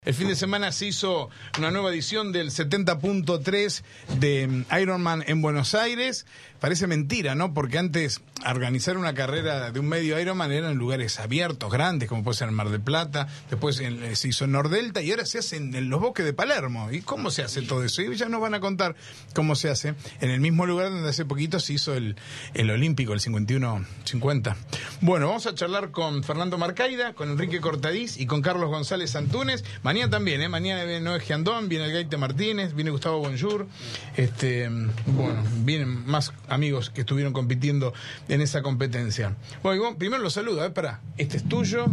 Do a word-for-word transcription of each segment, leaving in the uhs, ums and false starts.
El fin de semana se hizo una nueva edición del setenta punto tres de Ironman en Buenos Aires. Parece mentira, ¿no? Porque antes organizar una carrera de un medio Ironman era en lugares abiertos, grandes, como puede ser en Mar del Plata, después en, se hizo en Nordelta y ahora se hace en, en los bosques de Palermo. ¿Y cómo se hace todo eso? Y ya nos van a contar cómo se hace en el mismo lugar donde hace poquito se hizo el, el Olímpico, el cincuenta y uno cincuenta. Bueno, vamos a charlar con Fernando Marcaida, con Enrique Cortadís y con Carlos González Antúnez. Mañana también, ¿eh? Mañana viene Noé Giandón, viene el Gaite Martínez, viene Gustavo Bonjour. Este, bueno, vienen más amigos que estuvieron compitiendo en esa competencia. Bueno, Iván, primero los saludo, ¿eh? Pará, este es tuyo,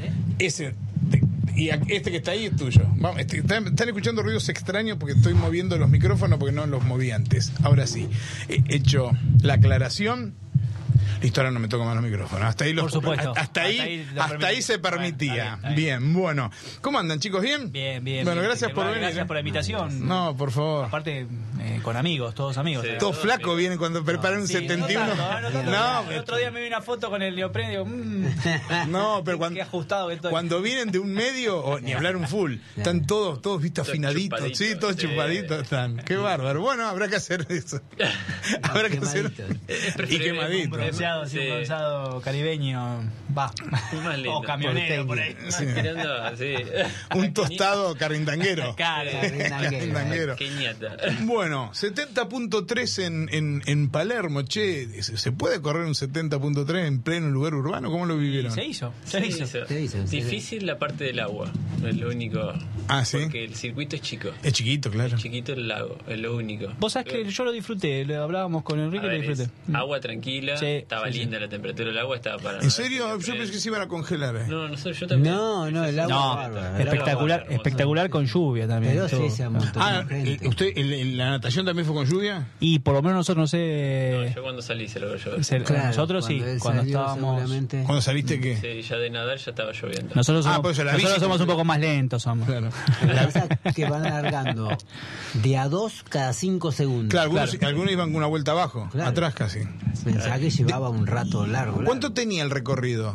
ese y este que está ahí es tuyo. Vamos, este, están, están escuchando ruidos extraños porque estoy moviendo los micrófonos porque no los moví antes. Ahora sí, he hecho la aclaración. Listo, ahora no me toco más los micrófonos. Hasta ahí, los, Por supuesto. hasta, hasta ahí, ahí hasta ahí se permitía. Bueno, está bien, está bien. bien, bueno. ¿Cómo andan, chicos? ¿Bien? Bien, bien. Bueno, bien, gracias bien, por gracias venir. Gracias por la invitación. No, por favor. Aparte, eh, con amigos, todos amigos. Sí, todos flacos vienen cuando preparan un sí, setenta y uno. No, tanto, no, no, no, el otro día me vi una foto con el neopreno y digo, mmm, no, pero cuando, qué ajustado que estoy. Cuando vienen de un medio, o ni hablar un full, están todos, todos viste, afinaditos, sí, todos sí. chupaditos están. Qué bárbaro. Bueno, habrá que hacer eso. habrá que hacer. Y quemaditos. Un bronceado, sí, un bronceado caribeño, va, o camionero por ahí. Sí. Sí. Un tostado carindanguero. Claro, carindanguero. Bueno, setenta punto tres en, en, en Palermo, che, ¿se puede correr un setenta punto tres en pleno lugar urbano? ¿Cómo lo vivieron? Se hizo, se, se hizo. hizo. Se hizo Difícil la parte del agua, es lo único. Ah, sí. Porque el circuito es chico. Es chiquito, claro. Es chiquito el lago, es lo único. Vos sabés que yo lo disfruté, lo hablábamos con Enrique y lo disfruté. Agua tranquila, sí, estaba sí, linda sí. La temperatura del agua, estaba para. ¿En serio? Yo pensé que se iban a congelar. Eh. No, nosotros yo también. No, no, el agua. No, bárbaro, espectacular, agua espectacular con lluvia también. Pero sí, se amontó ah, gente. ¿Usted, el, el, la natación también fue con lluvia? Y por lo menos nosotros no sé. No, yo cuando salí se lo yo. Se, claro, nosotros sí, cuando, cuando salió, estábamos. ¿Cuando saliste qué? Sí, ya de nadar ya estaba lloviendo. Nosotros somos, ah, pues la nosotros bici, somos un poco más lentos, somos. Claro. La cosa que van alargando de a dos cada cinco segundos. Claro, algunos, claro. algunos iban con una vuelta abajo, claro. Atrás casi. Pensaba que llevaba un rato largo. largo. ¿Cuánto tenía el recorrido?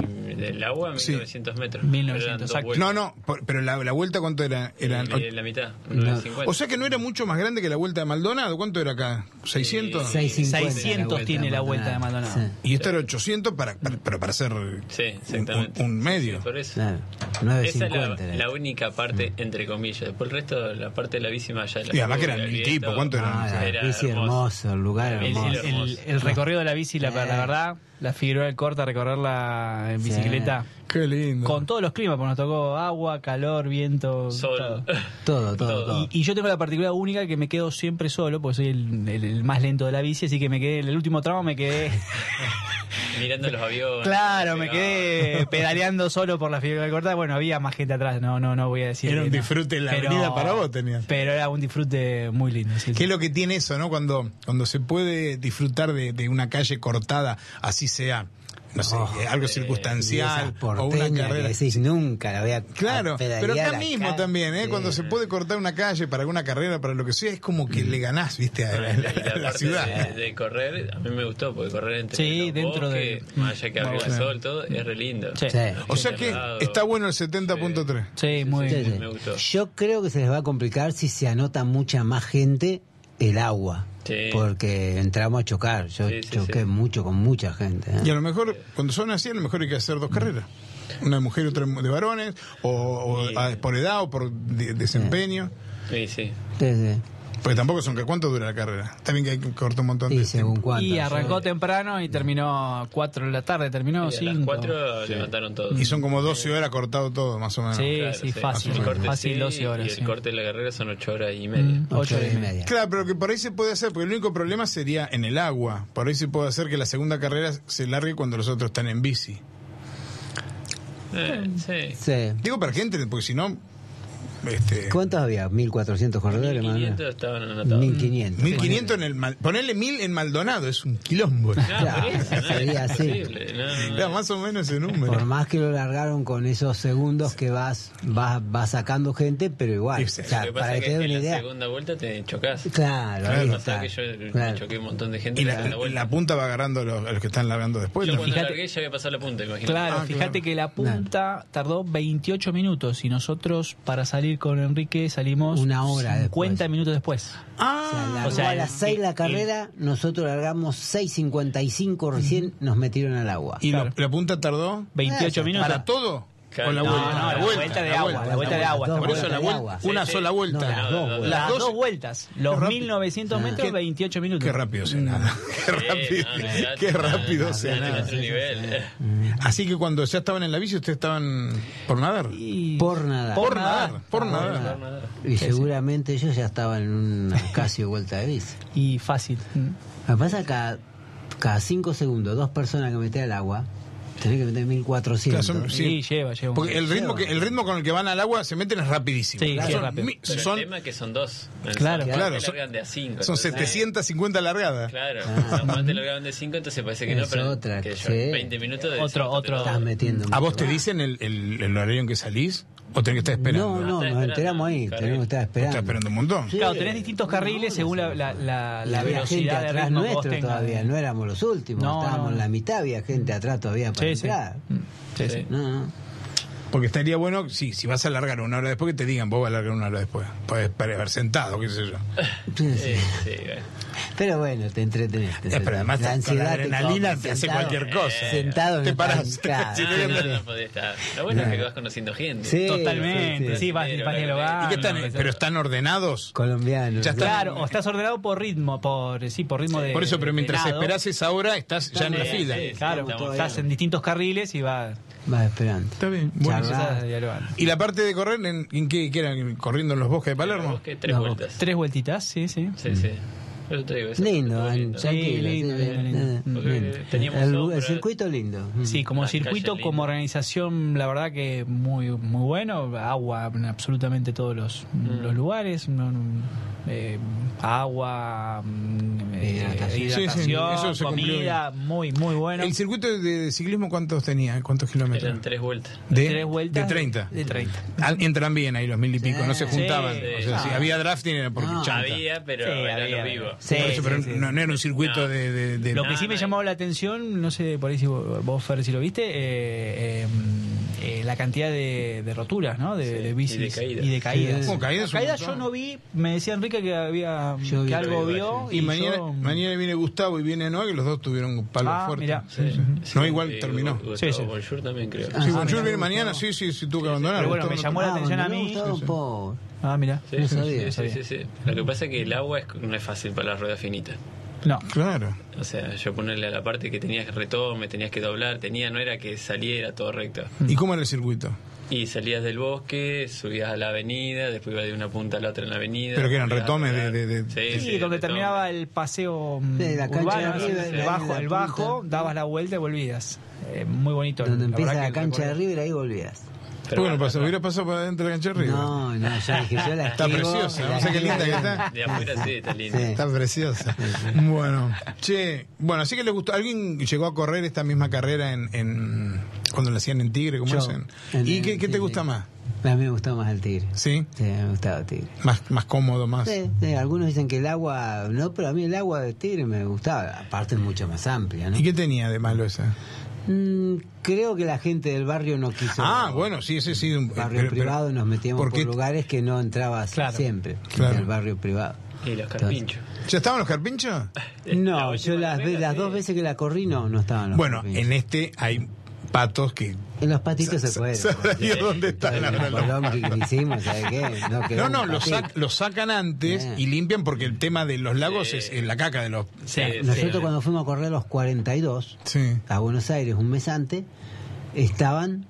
Del agua, mil novecientos sí. metros. mil novecientos, exacto. No, no, pero la, la vuelta, ¿cuánto era? Eran, la, la mitad, no. O sea que no era mucho más grande que la vuelta de Maldonado. ¿Cuánto era acá? ¿seiscientos? seiscientos tiene la vuelta de Maldonado. Sí. Y esto era ochocientos para, para, para, para hacer sí, exactamente. Un, un medio. Sí, por eso. Claro. Esa es la, la única parte, entre comillas. Después el resto, la parte de la bici más allá. Y además que eran mil tipos, ¿cuánto eran? Ah, la era bici hermoso, el lugar el, hermoso. El, el, el recorrido de la bici, la, la verdad, la Figueroa del Corta, recorrerla en bicicleta. Sí. Qué lindo. Con todos los climas, porque nos tocó agua, calor, viento, sol. Todo, todo. todo, todo. Y, y yo tengo la particularidad única que me quedo siempre solo, porque soy el, el, el más lento de la bici, así que me quedé, en el último tramo me quedé... mirando los aviones. Claro, me quedé pedaleando solo por la Figueroa del Corta. Bueno, había más gente atrás, no no no voy a decir. Era un no. disfrute en la pero, avenida para vos tenías. Pero era un disfrute muy lindo. Sí, ¿Qué sí. es lo que tiene eso, no? Cuando, cuando se puede disfrutar de, de una calle cortada, así sea, no sé, oh, algo circunstancial o una carrera. Que decís, nunca la voy a Claro, pero acá mismo calle. También, ¿eh? Sí. Cuando se puede cortar una calle para alguna carrera, para lo que sea, es como que mm. le ganás, ¿viste? A la, la, la, la ciudad. De, de correr, a mí me gustó, porque correr entre sí, los dentro bosques, de... más allá que arriba el sol, todo, es re lindo. Sí. Sí. O sea que está bueno el setenta punto tres. Sí, sí, muy sí, bien. Sí. Me gustó. Yo creo que se les va a complicar si se anota mucha más gente el agua. Sí. Porque entramos a chocar. Yo sí, sí, choqué sí. mucho con mucha gente. ¿eh? Y a lo mejor, cuando son así, a lo mejor hay que hacer dos carreras. Una de mujer y otra de varones, o, o sí. a, por edad o por de, desempeño. Sí, sí. sí, sí. Porque tampoco son que ¿cuánto dura la carrera? También que hay que cortar un montón sí, de según cuánto. Y arrancó sí. temprano y terminó a cuatro de la tarde, terminó cinco. A las cuatro sí. levantaron todo. Y son como doce horas cortado todo, más o menos. Sí, claro, sí, sí, fácil. El corte fácil, sí, doce horas. Y el sí. corte de la carrera son ocho horas y media. Mm, ocho horas y media. Claro, pero que por ahí se puede hacer, porque el único problema sería en el agua. Por ahí se puede hacer que la segunda carrera se largue cuando los otros están en bici. Eh, sí. sí. Digo para que entren, porque si no... Este... ¿Cuántos había? ¿mil cuatrocientos corredores? mil quinientos estaban anotados. mil quinientos. mil quinientos en el... Mal... Ponerle mil en Maldonado es un quilombo. No, claro, por eso, no, sería es así. imposible, no, no, Era más o menos ese número. Por más que lo largaron con esos segundos que vas vas, vas sacando gente, pero igual. Sí, o sea, lo que pasa para es que que te dé una en la idea. segunda vuelta te chocás. Claro, Claro. ahí Me está. pasó que yo Claro. me choqué un montón de gente Y en la la, segunda vuelta. la punta va agarrando a los, a los que están largando después. Yo ¿no? cuando Fíjate- largué ya había pasado la punta, imagínate. Claro, Ah, fíjate claro. que la punta tardó veintiocho minutos y nosotros para salir con Enrique salimos Una hora cincuenta después. minutos después. Ah, O sea, largó O sea, a las el- seis la el- carrera, nosotros largamos seis cincuenta y cinco, recién nos metieron al agua. ¿y Claro. la, la punta tardó? veintiocho Ah, minutos. ¿Para todo? Claro. ¿O la No, vuelta? no, la vuelta de agua, la vuelta de agua. Dos Por eso la vueltas de vuelta, agua. una Sí, sola sí. vuelta. No, las dos vueltas. Las dos- dos vueltas. Los rápido. mil novecientos metros, Qué- veintiocho minutos. Qué rápido se nada. Qué rápido, no, no, ya- qué rápido ya- se ya nada. otro nivel. Así que cuando ya estaban en la bici, ¿ustedes estaban por nadar? Y- Por nada. Por nadar, por Por nadar. nada. Y seguramente ellos ya estaban en una casi vuelta de bici. Y fácil. Lo que pasa es que cada, cada cinco segundos, dos personas que meten al agua, tenés que meter mil cuatrocientos. Claro, son- Sí, Sí. lleva, lleva. Porque el ritmo, que, el ritmo con el que van al agua se meten es rapidísimo. Sí, sí, son, rápido. mi- Pero son, el tema es que son dos. En Claro. San Juan Claro, te son- largan de a cinco. son entonces- setecientos cincuenta largadas. Claro, Ah. San Juan te largaban de cinco, entonces parece que no, Es pero otra, que yo, sí. veinte minutos de Otro- salto te otro- lo- Estás metiendo ¿A mucho vos te más. dicen el, el, el horario en que salís? ¿O tenés que estar esperando? No, no, Estás nos esperando, enteramos ahí, carril. tenemos que estar ¿Vos esperando. estás esperando un montón? Sí. Claro, tenés distintos carriles según la, la, la, Y la había gente velocidad de atrás ritmo que vos nuestro tengas. todavía, no éramos los últimos, No, estábamos no. en la mitad, había gente atrás todavía para Sí, sí. entrar. Sí, sí. Sí. No, no. Porque estaría bueno, sí, si vas a alargar una hora después, que te digan, vos vas a alargar una hora después. Puedes haber sentado, qué sé yo. Sí, sí. Sí, sí, bueno. Pero bueno, te entretenés. te Eh, pero además la con la ansiedad te adrenalina come, te hace sentado- cualquier cosa. Sentado en Te el parás. pan, claro. Sí, Ah, te- no, no podés estar. Lo bueno es que vas conociendo gente. Sí, Totalmente, sí, sí, sí. vas, Pero, vas ¿y dialogando. ¿Y qué están? empezás- ¿Pero están ordenados? Colombiano. Ya está. Claro, o estás ordenado por ritmo, por sí, por ritmo de Por eso, pero de mientras lado. esperás esa hora, estás ya en la Sí, fila. sí. Claro, Estamos estás en distintos carriles y vas Vas esperando. Está bien. Bueno, Charlar. empezás a dialogar. ¿y la parte de correr, en, en qué, qué eran? ¿Corriendo en los bosques de Palermo? Bosque, tres No, vueltas. Tres vueltitas, sí, sí. Sí, sí. Eso te digo, eso Lindo, estuvo en- Sí, tranquilo. lindo, sí, lindo, lindo. eh, Porque lindo. teníamos El, sombra. el circuito lindo. Sí, como Las circuito, calles como lindas. organización, la verdad que muy muy bueno. Agua en absolutamente todos los, Mm. los lugares. no, no, eh, agua, mm, eh, Hidratación. Sí, sí, hidratación, eso se cumplió comida, muy, muy bueno. ¿El circuito de, de ciclismo cuántos tenía? ¿Cuántos kilómetros? Eran tres vueltas. De, Tres vueltas de treinta. De treinta. Ah, entran bien ahí los mil y pico, no se Sí. juntaban. Sí. O sea, si Ah. había drafting era porque No. chanta. Había, pero Sí, era había, lo vivo. sí, Por eso, sí, pero sí. no, no era un circuito No. de, de- de- Lo que No, sí me no, llamó la atención, no sé por ahí si vos, vos, Fer, si lo viste, eh, eh, eh, la cantidad de, de roturas, ¿no? De, Sí, de bicis y de caídas. y de caídas. Sí. Como caídas un Caídas montón. yo no vi, me decía Enrique que había Yo vi que algo caídas, vio sí. Y, y, mañana, yo- mañana viene Gustavo y viene Noé, que los dos tuvieron un palo Ah, fuerte. mirá. Sí, sí. Sí, No, igual y terminó. Gustavo Sí, sí. Bonjour también creo. Ah, Sí, Ah, Bonjour mirá, viene Gustavo. mañana, sí, sí, sí, tuvo que abandonar. Pero bueno, Gustavo me no- llamó la Ah, atención a me mí. gustaba un Sí, sí. poco. Ah, mira. Sí, No sí, sabía. sí, sí, sí. Lo que pasa es que el agua es, no es fácil para las ruedas finitas. No. Claro. O sea, yo ponerle a la parte que tenías que retome, tenías que doblar, tenía, no era que saliera todo recto. ¿Y cómo era el circuito? Y salías del bosque, subías a la avenida, después ibas de una punta a la otra en la avenida. Pero que eran volvías a retomes rodar. de- de- de- Sí, Sí, sí, donde retome. terminaba el paseo mm, Sí, la cancha urbano, de arriba, el la- bajo, la el bajo, punta. dabas la vuelta y volvías. Eh, muy bonito. Donde la empieza verdad la que cancha de recuerdo. River, ahí volvías. Pero bueno, bueno, pasó, hubiera pasado para adentro de la cancha de River. No, no, yo dije, yo la Está esquivo, preciosa, la no sé qué linda que esquivo. está. de afuera sí, está lindo. Sí. Está preciosa. Bueno, che, bueno, así que le gustó. ¿Alguien llegó a correr esta misma carrera en, en cuando la hacían en Tigre? ¿Cómo Yo, hacen? en- ¿Y qué, qué te sí, gusta sí. más? A mí me gustaba más el Tigre. ¿Sí? Sí, me gustaba el Tigre. Más, más cómodo, más. Sí, sí, algunos dicen que el agua, no, pero a mí el agua del Tigre me gustaba, aparte es mucho más amplia, ¿no? ¿Y qué tenía de malo esa? Mm, creo que la gente del barrio no quiso. Ah, bueno, sí, ese sí. un- Barrio pero- pero- privado y nos metíamos ¿por por qué? lugares que no entrabas Claro. siempre, Claro. del barrio privado. Y los carpinchos. ¿Ya estaban los carpinchos? La No, última yo las, carrera, ve- las sí. dos veces que la corrí no, no estaban los Bueno, carpinchos. en este hay patos que... En los patitos se Sa- fueron. sabrá Dios dónde están, la En verdad. el Colón que hicimos, ¿sabes qué? No, quedó No, no, un los, patito. sac- los sacan antes Bien. y limpian porque el tema de los lagos Sí. es eh, la caca de los... Sí. Nosotros sí. cuando fuimos a correr los cuarenta y dos Sí. a Buenos Aires un mes antes, estaban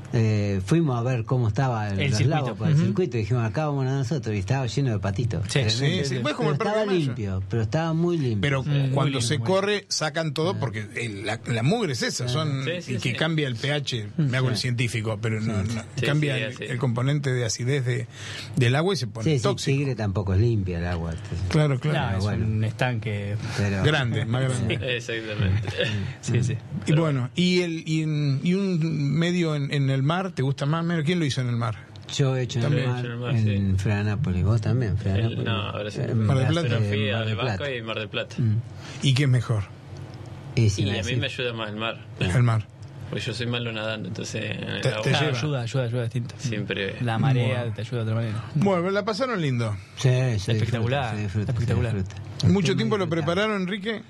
Eh, fuimos a ver cómo estaba el, el los circuito. lagos por el Uh-huh. circuito y dijimos, acá vamos nosotros, y estaba lleno de patitos. Sí, sí, sí. Pues como el estaba Parque de Mayo. limpio, pero estaba muy limpio. Pero Mm, cuando lindo, se muy corre, sacan todo porque el- la, la mugre es esa, son Sí, sí, y que sí. cambia el pH, me hago el científico, pero no, no, Sí, cambia sí, el, así. el componente de acidez de, del agua y se pone sí, sí, tóxico. Tigre tampoco es limpia el agua. Claro, No, claro. es bueno. un estanque. Pero, Grande, más grande. Exactamente. Sí, sí. Y bueno, y el y, en- y un medio en, en el mar, ¿te gusta más? Menos? ¿Quién lo hizo en el mar? Yo he hecho en También el mar, he hecho en el mar, en sí. Florianópolis. ¿Vos también? Florianópolis. El- no, ahora sí. En Mar del Plaza Plata. Pero fui de a Mar de del Vasco Plata. y Mar del Plata. Mm. ¿Y qué es mejor? Y, si Y me a mí decís- me ayuda más el mar. El mar. Porque yo soy malo nadando, entonces en el Te- agua te Claro, lleva. ayuda, ayuda, ayuda distinto. siempre. La marea Bueno. te ayuda de otra manera. Bueno, la pasaron lindo. Sí, se Espectacular, disfruta, se disfruta, espectacular. se disfruta. ¿Mucho Muy tiempo lo disfrutable. prepararon, Enrique?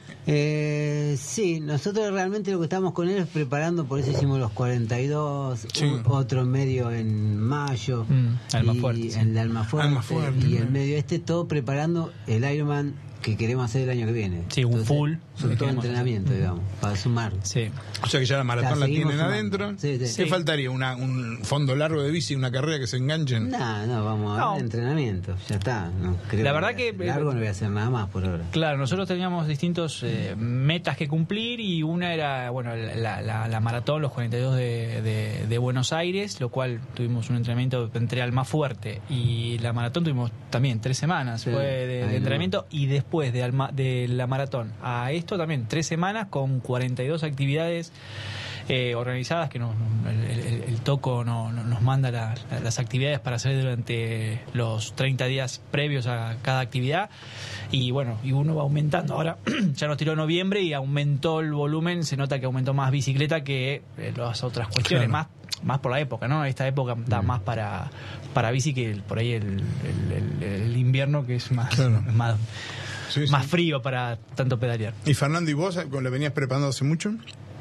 Eh, sí, nosotros realmente lo que estamos con él es preparando, por eso hicimos los cuarenta y dos, Sí. un- otro medio en mayo, Mm, y Almafuerte, sí. el de Almafuerte, Almafuerte, y el claro. medio este, todo preparando el Ironman que queremos hacer el año que viene. Sí, un full. Son que todo queremos entrenamiento, hacer. digamos, para sumar. Sí. O sea que ya la maratón La la seguimos tienen sumando. adentro. Sí, sí. ¿Qué Sí. faltaría? Una, ¿Un fondo largo de bici, una carrera que se enganchen? No, no, vamos a No. ver entrenamiento, ya está. No, creo La verdad voy a que- hacer largo no voy a hacer nada más por ahora. Claro, nosotros teníamos distintos eh, metas que cumplir y una era, bueno, la, la, la maratón, los cuarenta y dos de, de, de Buenos Aires, lo cual tuvimos un entrenamiento entre Almafuerte y la maratón tuvimos también tres semanas Sí, fue de, de ahí entrenamiento y después de, Alma, de la maratón a esto también tres semanas con cuarenta y dos actividades eh, organizadas que nos, el, el- el Toco no, no- nos manda la- la- las actividades para hacer durante los treinta días previos a cada actividad y bueno, y uno va aumentando. Ahora ya nos tiró noviembre y aumentó el volumen, se nota que aumentó más bicicleta que eh, las otras cuestiones, Claro. más más por la época, ¿no? Esta época da más para para bici que el- por ahí el, el- el- el invierno que es más, Claro. más, Sí, sí. más frío para tanto pedalear. ¿Y Fernando y vos lo venías preparando hace mucho?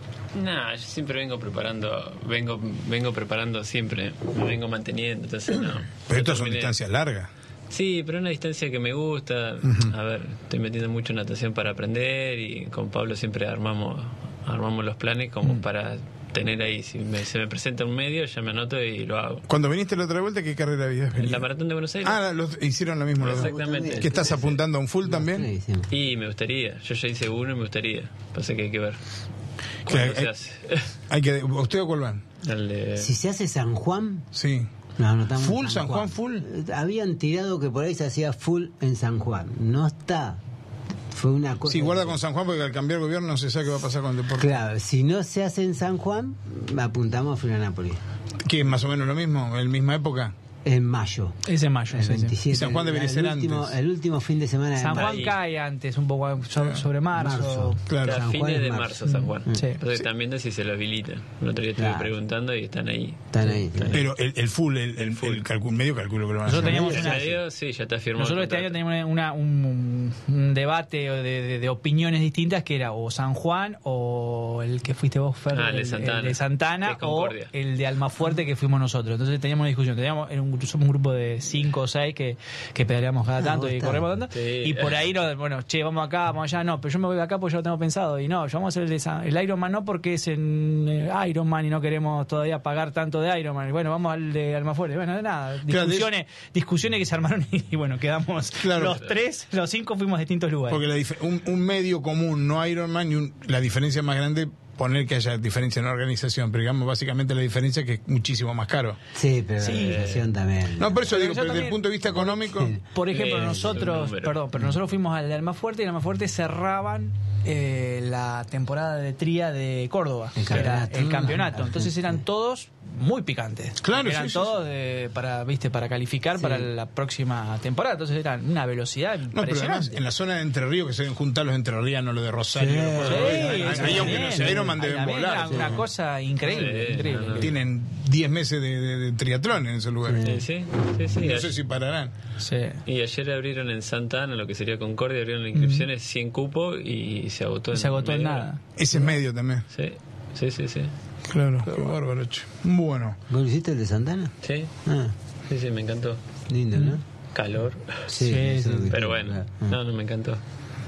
Nah, yo siempre vengo preparando, vengo vengo preparando siempre, me vengo manteniendo, entonces no. Pero estas No son terminé- distancias largas. Sí, pero una distancia que me gusta. A ver, estoy metiendo mucho en natación para aprender y con Pablo siempre armamos armamos los planes como para tener ahí, si me- se me presenta un medio, ya me anoto y lo hago. Cuando viniste la otra vuelta, ¿qué carrera habías venido? La maratón de Buenos Aires. Ah, los, hicieron lo mismo los dos. Exactamente. ¿Que estás Sí, sí. apuntando a un full también? Sí, sí. Y me gustaría, yo ya hice uno y me gustaría. Pasa que hay que ver. Que ¿Cuándo hay- se hace? Hay que, ¿Usted a cuál van? El de- Si se hace San Juan, Sí. no, no estamos en ¿Full, San Juan, full? Eh, Habían tirado que por ahí se hacía full en San Juan. No está. Fue una cosa. Sí, guarda con San Juan porque al cambiar gobierno no se sabe qué va a pasar con el deporte. Claro, si no se hace en San Juan, apuntamos a Florianópolis. ¿Que es más o menos lo mismo? ¿En misma época? En mayo. Es en mayo, El sí, sí. veintisiete. Y San Juan debería el ser último, antes. El último fin de semana de San mayo. Juan Ahí. cae antes, un poco so- sobre marzo. Marzo. Claro. a San Juan fines es de marzo. marzo, San Juan. Sí. Entonces están viendo si se lo habilitan. El otro día estuve Claro. preguntando y están ahí. Están ahí. Pero el, el full, el, el, el calcu- medio calculo que lo van a Nosotros hacer. teníamos El una- medio, sí, ya está firmado. Nosotros el este año contrato. teníamos una, un, un debate de, de- de opiniones distintas que era o San Juan o el que fuiste vos, Fer, Ah, el de Santana. de Santana Que es o Concordia. el de Almafuerte que fuimos nosotros. Entonces teníamos una discusión. Teníamos era un, somos un grupo de cinco o seis que, que pedaleamos cada Ah, tanto vos y estás. corremos tanto. Sí. Y por ahí, no, bueno, che, vamos acá, vamos allá. No, pero yo me voy acá porque yo lo tengo pensado. Y no, yo vamos a hacer el, de San- el Ironman no porque es en eh, Ironman y no queremos todavía pagar tanto de Ironman. Y bueno, vamos al de Almafuerte. Bueno, de nada. Claro, Discusiones, discusiones que se armaron y, y bueno, quedamos Claro. los tres, los cinco fuimos a distintos lugares. Porque la dif- un, un medio común, no Ironman, y un- la diferencia más grande, poner que haya diferencia en la organización, pero digamos básicamente la diferencia es que es muchísimo más caro. Sí, pero Sí. la organización también. No, por eso Pero digo, yo pero desde el también- punto de vista económico, Por ejemplo, Eh, nosotros, un número. perdón, pero nosotros fuimos al de Almafuerte y el Almafuerte cerraban eh, la temporada de tría de Córdoba, El que era campeonato. el campeonato. Ah, Entonces sí. eran todos muy picantes. Claro, eran sí, sí, todos de- para, viste, para calificar Sí. para la próxima temporada. Entonces eran una velocidad no, pero además impresionante. en la zona de Entre Ríos que se deben juntar los entrerrianos, los de Rosario, Sí. los Sí, cordobeses, ahí, eso ahí, aunque no también. sea Ironman Ahí deben también era volar. una Sí. cosa increíble, Sí, increíble. no, no. Tienen diez meses de, de- de triatlón en ese lugar. Sí, sí, sí. sí. No sé si pararán. Sí. Y ayer abrieron en Santa Ana, lo que sería Concordia, abrieron la inscripción, es cien cupos y se agotó Y en se agotó en media hora. nada. Ese es medio también. Sí, sí, sí, sí. Claro, qué bárbaro. che. Bueno, ¿Vos lo hiciste el de Santana? Sí, Ah, sí, sí, me encantó. lindo, ¿no? Calor. Sí, eso es lo que Pero quiero, bueno, claro. no, no, me encantó.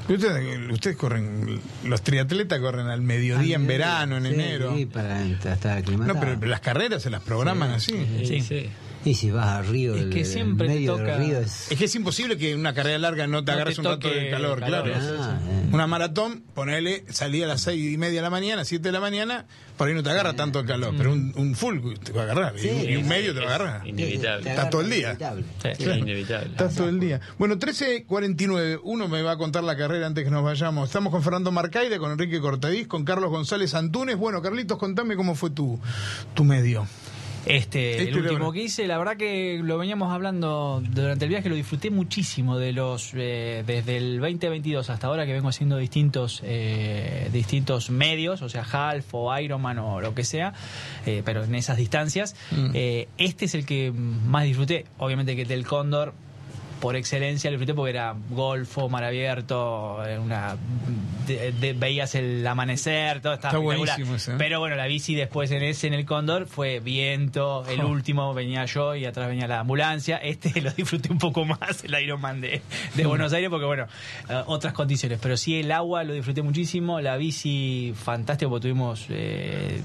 Ustedes, ustedes corren, los triatletas corren al mediodía, al en verano, en sí, enero. Sí, para estar aclimatado. No, pero las carreras se las programan sí, así. Sí, sí. Y si vas a Río, es que el, siempre el medio te toca... del Río es... Es que es imposible que una carrera larga no te no agarres te un rato de calor, calor, claro. Ah, eh. Una maratón, ponele, salí a las seis y media de la mañana, siete de la mañana, por ahí no te agarra tanto el calor, pero un, un full te va a agarrar, Sí, y, y un medio es, te va a agarrar. Inevitable. Está todo el día. Inevitable. Sí, Claro. inevitable. Estás todo el día. Bueno, trece cuarenta y nueve, uno me va a contar la carrera antes que nos vayamos. Estamos con Fernando Marcaide, con Enrique Cortadís, con Carlos González Antunes. Bueno, Carlitos, contame cómo fue tu, tu medio. Este, Este el último era- que hice, la verdad que lo veníamos hablando durante el viaje, lo disfruté muchísimo de los eh, desde el veinte veintidós hasta ahora que vengo haciendo distintos eh, distintos medios, o sea, half o Ironman o lo que sea, eh, pero en esas distancias. Mm. Eh, este es el que más disfruté, obviamente que el del Cóndor por excelencia lo disfruté porque era golfo, mar abierto, eh, una de- de- veías el amanecer, todo estaba Está espectacular. buenísimo ese, ¿eh? Pero bueno, la bici después en ese, en el Cóndor, fue viento, el Oh. último venía yo y atrás venía la ambulancia. Este lo disfruté un poco más, el Ironman de, de Buenos Aires, porque bueno, eh, otras condiciones. Pero sí, el agua lo disfruté muchísimo, la bici fantástico porque tuvimos... Eh,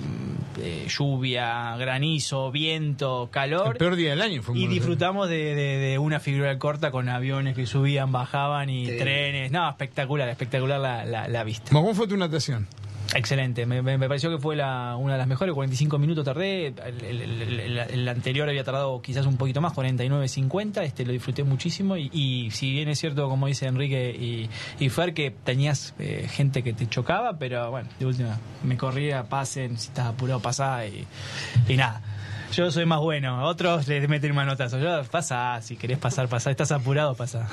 eh, lluvia, granizo, viento, calor. El peor día del año fue en Y Buenos Aires. disfrutamos de, de, de una figura corta con aviones que subían, bajaban y Sí. trenes. No, espectacular, espectacular la, la, la vista. ¿Cómo fue tu natación? Excelente, me, me, me pareció que fue la, una de las mejores, cuarenta y cinco minutos tardé, el, el- el- el- el anterior había tardado quizás un poquito más, cuarenta y nueve cincuenta, este lo disfruté muchísimo y, y si bien es cierto, como dice Enrique y, y Fer, que tenías eh, gente que te chocaba, pero bueno, de última, me corría, pasen, si estás apurado pasá y, y nada. Yo soy más bueno, otros les meten manotazos. Yo, pasa, si querés pasar, pasá. Estás apurado, pasá.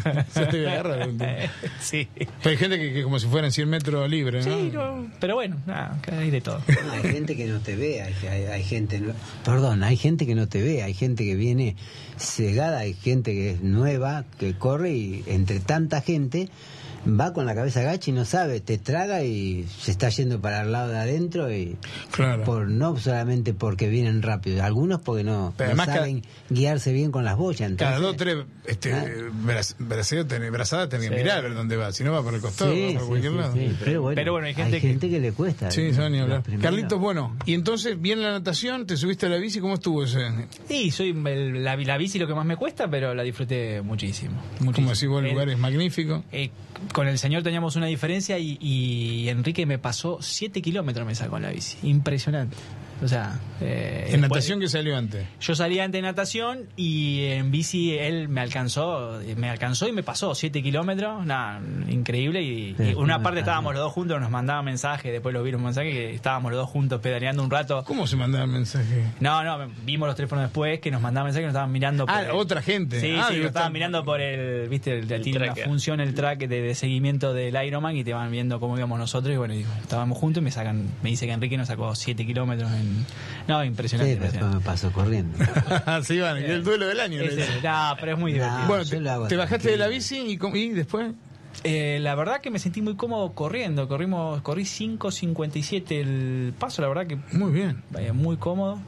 Ya te voy a agarrar. Sí. Pero hay gente que, que como si fueran cien metros libre, ¿no? Sí, no, pero bueno, nada, hay de todo. No, hay gente que no te ve, hay, hay, hay gente, no- perdón, hay gente que no te ve, hay gente que viene cegada, hay gente que es nueva, que corre y entre tanta gente va con la cabeza agacha y no sabe, te traga y se está yendo para el lado de adentro y Claro. por no solamente porque vienen rápido, algunos porque no, Pero no además cada- saben guiarse bien con las boyas. Entonces, Cada dos, tres este, Ah. braz- braceos tenés- brazadas tenés que Sí. mirar a ver dónde va. Si no va por el costado, Sí, va por sí, cualquier sí, lado. sí, pero bueno, Pero bueno, hay gente que- que... le cuesta. Sí, se van a hablar. Los primeros. Carlitos, bueno, y entonces, bien la natación, te subiste a la bici, ¿cómo estuvo ese? Sí, soy el- la, la bici lo que más me cuesta, pero la disfruté muchísimo. muchísimo. Como decís vos, El- lugares magníficos. eh, con el señor teníamos una diferencia y, y Enrique me pasó siete kilómetros me sacó en la bici. Impresionante. O sea, eh, En después- natación, ¿qué salió antes? Yo salí antes de natación y en bici él me alcanzó, me alcanzó y me pasó siete kilómetros, nada, increíble. Y, Sí, y una me parte pasó. estábamos los dos juntos, nos mandaban mensajes, después lo vieron un mensaje que estábamos los dos juntos pedaleando un rato. ¿Cómo se mandaba el mensaje? No, no, vimos los teléfonos después que nos mandaban mensajes que nos estaban mirando por Ah, el- otra gente. Sí, Ah, sí, digo, nos estaban está- mirando por el, viste, el, El tiene una tracker. función el track de, de seguimiento del Ironman y te van viendo cómo íbamos nosotros y bueno, digo, estábamos juntos y me sacan, me dice que Enrique nos sacó siete kilómetros en... No, impresionante. Sí, después impresionante. me pasó corriendo. sí, van, el duelo del año. Ese- ese. no, pero es muy divertido. No, Bueno, yo te, lo hago te bajaste de la tranquilo. bici y, com- y después. Eh, la verdad que me sentí muy cómodo corriendo. Corrimos, corrí cinco cincuenta y siete el paso, la verdad que Muy bien. eh, muy cómodo.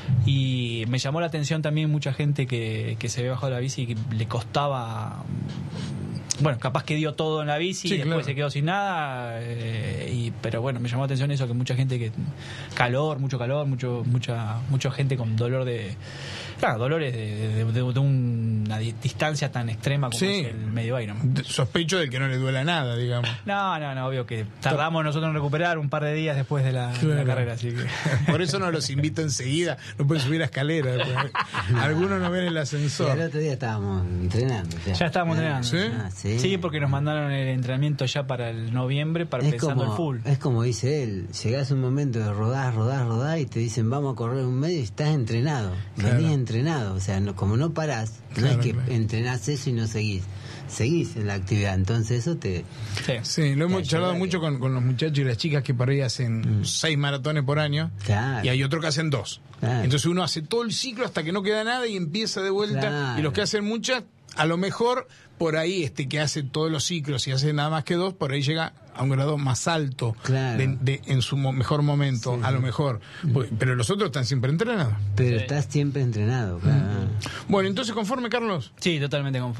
Y me llamó la atención también mucha gente que, que se había bajado de la bici y que le costaba. Bueno, capaz que dio todo en la bici Sí, y después claro. se quedó sin nada. eh, y, pero bueno, me llamó la atención eso, que mucha gente que. Calor, mucho calor, mucho mucha mucha gente con dolor de. Claro, dolores de, de, de- de una di- distancia tan extrema como Sí. es el medio Ironman. De- Sospecho de que no le duela nada, digamos. No, no, no, obvio que tardamos nosotros en recuperar un par de días después de la, de la Claro. carrera, así que. Por eso no los invito enseguida. No pueden subir a escalera. después. Algunos no ven el Sí, ascensor. el otro día estábamos entrenando. Ya, Ya estábamos entrenando. ¿Sí? Ah, sí. Sí, porque nos mandaron el entrenamiento ya para el noviembre, para es pensando como, el full. es como dice él, llegás a un momento de rodar, rodar, rodar y te dicen vamos a correr un medio y estás entrenado, Claro. venís entrenado, o sea, no, como no parás, no Claro, es que claro. entrenás eso y no seguís, seguís en la actividad, entonces eso te... Sí. Sí, lo hemos Te charlado ayuda mucho que- con, con los muchachos y las chicas que por ahí hacen seis maratones por año. Claro. Y hay otros que hacen dos. Claro. Entonces uno hace todo el ciclo hasta que no queda nada y empieza de vuelta. Claro. Y los que hacen muchas, a lo mejor por ahí este que hace todos los ciclos y hace nada más que dos, por ahí llega a un grado más alto Claro. de, de- en su mo- mejor momento, Sí, a lo sí. mejor. Pues, pero los otros están siempre entrenados. Pero Sí. estás siempre entrenado, claro. Bueno, entonces conforme, Carlos. Sí, totalmente conforme.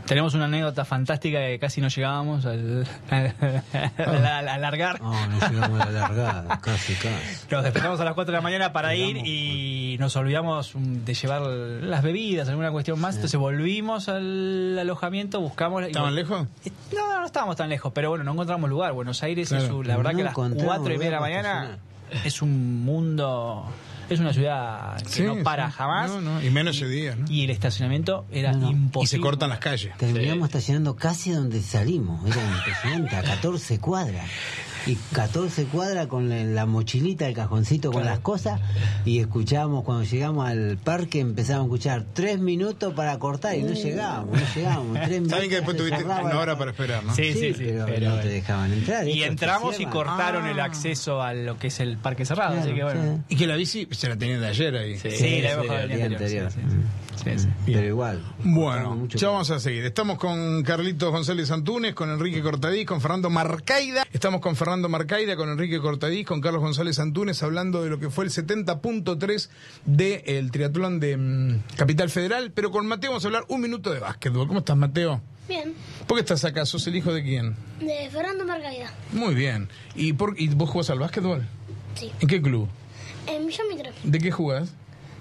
Tenemos una anécdota fantástica que casi no llegábamos al, al, al, al alargar. No, no llegamos a la largada, casi, casi. Nos despertamos a las cuatro de la mañana para ir y nos olvidamos de llevar las bebidas, alguna cuestión más. Entonces volvimos al alojamiento, buscamos... ¿Estaban lejos? No, no estábamos tan lejos, pero bueno, no encontramos lugar. Buenos Aires, claro. es un, la verdad No que a las cuatro y media de la mañana es un mundo... Es una ciudad que Sí, no para sí. jamás. No, no, y menos ese día, ¿no? Y el estacionamiento era No, no. imposible. Y se cortan las calles. Terminamos Sí. estacionando casi donde salimos. Era impresionante, a catorce cuadras. Y catorce cuadras con la, la mochilita, el cajoncito con Claro. las cosas. Y escuchábamos, cuando llegamos al parque, empezamos a escuchar tres minutos para cortar y no llegábamos, no llegábamos. Tres minutos, Saben que después se tuviste cerraba una la- hora para esperar, ¿no? Sí, sí, sí. pero, pero- no te dejaban entrar. Y Esto entramos se y cierra. cortaron Ah. el acceso a lo que es el parque cerrado. Claro, así que bueno. sí. Y que la bici se la tenían de ayer ahí. Sí. Sí, la sí, hemos dejado el El día día anterior. anterior. Sí, sí, sí. Sí, sí. Pero igual. Bueno, cortamos mucho. ya vamos a seguir. Estamos con Carlitos González Antunes, con Enrique Cortadís, con Fernando Marcaida. Estamos con Fernando Marcaida, con Enrique Cortadís, con Carlos González Antunes, hablando de lo que fue el setenta punto tres del triatlón de mm, Capital Federal. Pero con Mateo vamos a hablar un minuto de básquetbol. ¿Cómo estás, Mateo? Bien, ¿Por qué estás acá? ¿Sos el hijo de quién? de Fernando Marcaida. Muy bien. ¿Y, por, y vos jugás al básquetbol? Sí. ¿En qué club? En Villa Mitre ¿De qué jugás?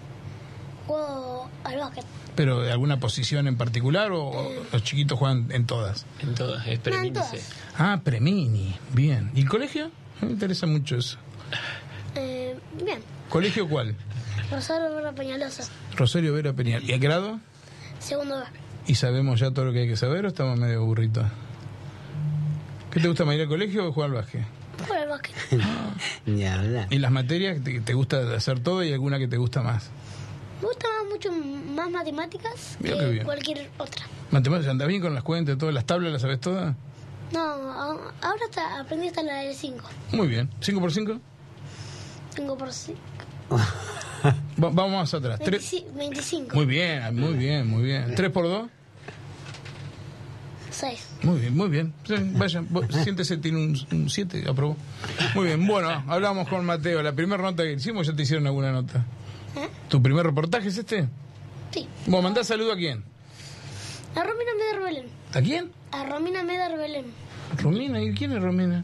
juego al básquet. ¿Pero de alguna posición en particular o, o los chiquitos juegan en todas? En todas, es No, en preminice. todas. Ah, Premini. Bien. ¿Y el colegio? Me interesa mucho eso. Eh, bien, ¿Colegio cuál? Rosario Vera Peñalosa, Rosario Vera Peñal. ¿Y el grado? segundo B. ¿Y sabemos ya todo lo que hay que saber o estamos medio burritos? ¿Qué te gusta más, ir al colegio o jugar al básquet? Juego al básquet. Ni hablar. ¿Y las materias te, te gusta hacer todo y alguna que te gusta más? Me gusta más, mucho más matemáticas Mira qué que bien. cualquier otra. ¿Matemáticas? ¿Andás bien con las cuentas, todas las tablas, las sabes todas? No, a- ahora está, aprendí hasta la del cinco. Muy bien. ¿cinco por cinco? cinco por cinco. Va- vamos más atrás. Tres- veinticinco. Muy bien, muy bien, muy bien. ¿tres por dos? seis. Muy bien, muy bien. Sí, vaya, vos- siéntese, tiene un siete, aprobó. Muy bien, bueno, hablamos con Mateo. La primera nota que hicimos, ya te hicieron alguna nota. ¿Eh? ¿Tu primer reportaje es este? Sí. Vos mandás saludo a quién? A Romina Meder Belén. ¿A quién? A Romina Meder Belén. Romina. ¿Y quién es Romina?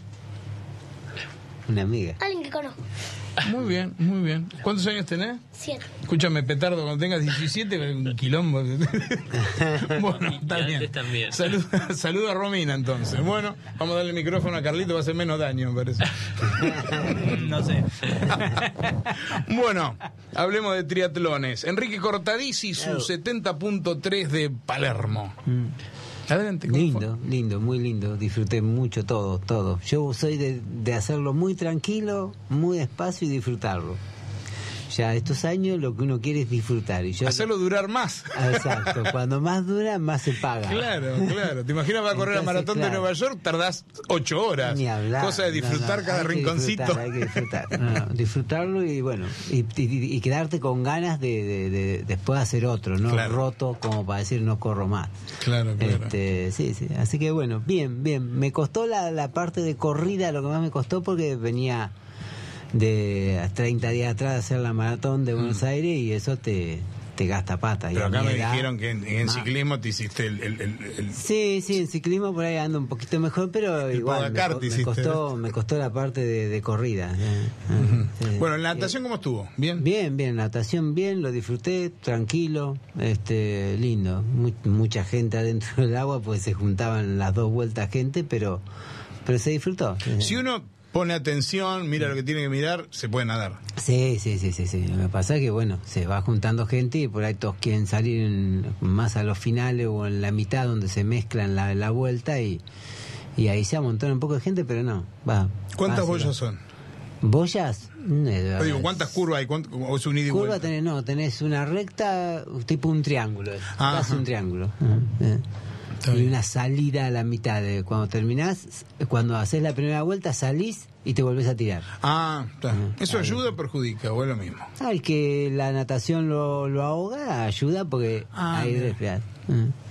Una amiga. Alguien que conozco. Muy bien, muy bien. ¿Cuántos años tenés? siete. Escúchame, petardo, cuando tengas diecisiete, un quilombo. Bueno, está Y bien. antes también. Saluda, saluda a Romina, entonces. Bueno, vamos a darle el micrófono a Carlito, va a hacer menos daño, me parece. No sé. Bueno, hablemos de triatlones. Enrique Cortadís y su Claro. setenta punto tres de Palermo. Adelante, ¿cómo fue? Lindo, lindo, muy lindo. Disfruté mucho todo, todo. Yo soy de, de hacerlo muy tranquilo, muy despacio y disfrutarlo. Ya estos años lo que uno quiere es disfrutar. Y yo, Hacerlo durar más. Exacto, cuando más dura, más se paga. Claro, claro. ¿Te imaginas va a correr la Entonces, maratón claro. de Nueva York? Tardás ocho horas. Ni hablar. Cosa de disfrutar No, no, cada hay que rinconcito. disfrutar, hay que disfrutar. No, no, disfrutarlo y bueno, y, y- y quedarte con ganas de, de- de después hacer otro, no Claro. roto como para decir no corro más. Claro, claro. Este, sí, sí. Así que bueno, bien, bien. Me costó la, la parte de corrida, lo que más me costó porque venía de treinta días atrás de hacer la maratón de Buenos Aires y eso te, te gasta pata. Y Pero a acá mi me edad, dijeron que en, en más. ciclismo te hiciste el... el, el- el- Sí, sí, en ciclismo por ahí ando un poquito mejor, pero El igual me, Pogacar co- te me hiciste. costó, me costó la parte de, de corrida. eh, eh, sí. Bueno, ¿en la natación cómo estuvo? ¿Bien? Bien, bien, natación bien, lo disfruté, tranquilo, este, lindo. Mu- mucha gente adentro del agua, pues se juntaban las dos vueltas gente, pero, pero se disfrutó. Si uno pone atención, mira lo que tiene que mirar, se puede nadar. Sí, sí, sí, sí, sí. Lo que pasa es que, bueno, se va juntando gente y por ahí todos quieren salir en- más a los finales o en la mitad donde se mezclan la, la vuelta y, y ahí se amontona un poco de gente, pero no, va. ¿Cuántas fácil, boyas va. son? ¿Boyas? Eh, Yo digo, ¿cuántas curvas hay? ¿Cuánto- ¿O es un ida y Curva vuelta? tenés, no, tenés una recta, tipo un triángulo, es, Ah, casi ajá. un triángulo. Eh. Está Y bien. una salida a la mitad. De, cuando terminás, cuando haces la primera vuelta, salís y te volvés a tirar. Ah, está. ¿Eso ahí. ayuda o perjudica? ¿O es lo mismo? Al que la natación lo, lo ahoga, ayuda porque Ah, hay mira. respirar. Eh.